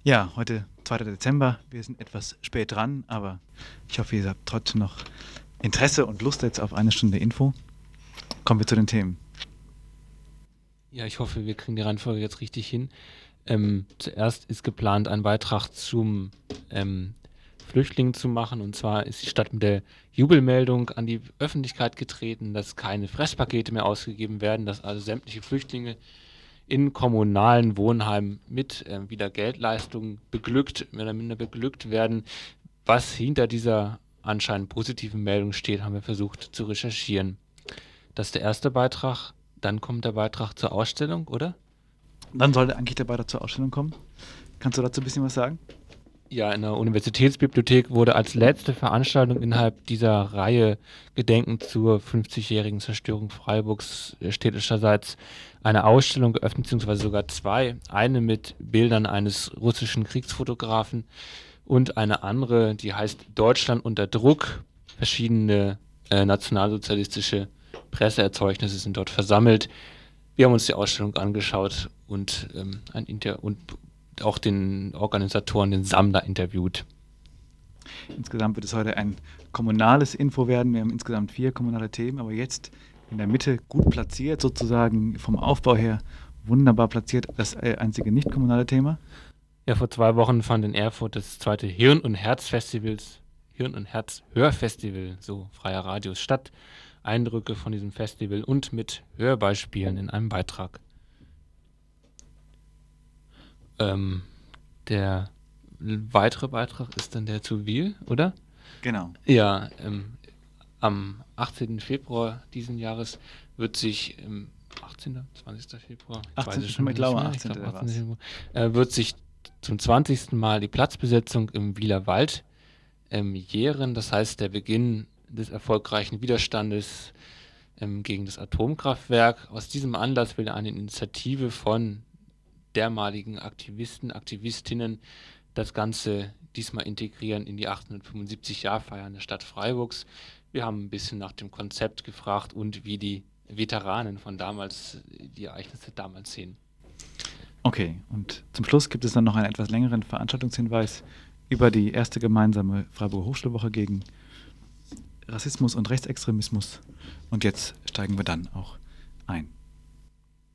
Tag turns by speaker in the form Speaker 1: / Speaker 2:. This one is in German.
Speaker 1: Ja, heute 2. Dezember. Wir sind etwas spät dran, aber ich hoffe, ihr habt trotzdem noch Interesse und Lust jetzt auf eine Stunde Info. Kommen wir zu den Themen.
Speaker 2: Ja, ich hoffe, wir kriegen die Reihenfolge jetzt richtig hin. Zuerst ist geplant, einen Beitrag zum Flüchtlingen zu machen. Und zwar ist die Stadt mit der Jubelmeldung an die Öffentlichkeit getreten, dass keine Fresspakete mehr ausgegeben werden, dass also sämtliche Flüchtlinge in kommunalen Wohnheimen mit wieder Geldleistungen beglückt, mehr oder minder beglückt werden. Was hinter dieser anscheinend positiven Meldung steht, haben wir versucht zu recherchieren. Das ist der erste Beitrag. Dann kommt der Beitrag zur Ausstellung, oder?
Speaker 1: Dann sollte eigentlich der Beitrag zur Ausstellung kommen. Kannst du dazu ein bisschen was sagen?
Speaker 2: Ja, in der Universitätsbibliothek wurde als letzte Veranstaltung innerhalb dieser Reihe gedenkend zur 50-jährigen Zerstörung Freiburgs städtischerseits eine Ausstellung geöffnet, beziehungsweise sogar zwei. Eine mit Bildern eines russischen Kriegsfotografen und eine andere, die heißt Deutschland unter Druck. Verschiedene nationalsozialistische Presseerzeugnisse sind dort versammelt. Wir haben uns die Ausstellung angeschaut und auch den Organisatoren, den Sammler, interviewt.
Speaker 1: Insgesamt wird es heute ein kommunales Info werden. Wir haben insgesamt 4 kommunale Themen, aber jetzt in der Mitte gut platziert, sozusagen vom Aufbau her wunderbar platziert, das einzige nicht kommunale Thema.
Speaker 2: Ja, vor 2 Wochen fand in Erfurt das zweite Hirn- und Herz-Hörfestival, so freier Radius, statt. Eindrücke von diesem Festival und mit Hörbeispielen in einem Beitrag. Der weitere Beitrag ist dann der zu Wil, oder?
Speaker 1: Genau.
Speaker 2: Ja, am 18. Februar diesen Jahres wird sich 18. 20. Februar, ich
Speaker 1: 18.
Speaker 2: weiß es schon
Speaker 1: Ich glaube,
Speaker 2: nicht
Speaker 1: 18.
Speaker 2: mehr. Ich glaub, 18.
Speaker 1: war's.
Speaker 2: Februar, wird sich zum 20. Mal die Platzbesetzung im Wieler Wald jähren. Das heißt, der Beginn des erfolgreichen Widerstandes gegen das Atomkraftwerk. Aus diesem Anlass will eine Initiative von dermaligen Aktivisten, Aktivistinnen das Ganze diesmal integrieren in die 875-Jahr-Feiern der Stadt Freiburgs. Wir haben ein bisschen nach dem Konzept gefragt und wie die Veteranen von damals die Ereignisse damals sehen.
Speaker 1: Okay, und zum Schluss gibt es dann noch einen etwas längeren Veranstaltungshinweis über die erste gemeinsame Freiburger Hochschulwoche gegen Rassismus und Rechtsextremismus. Und jetzt steigen wir dann auch ein.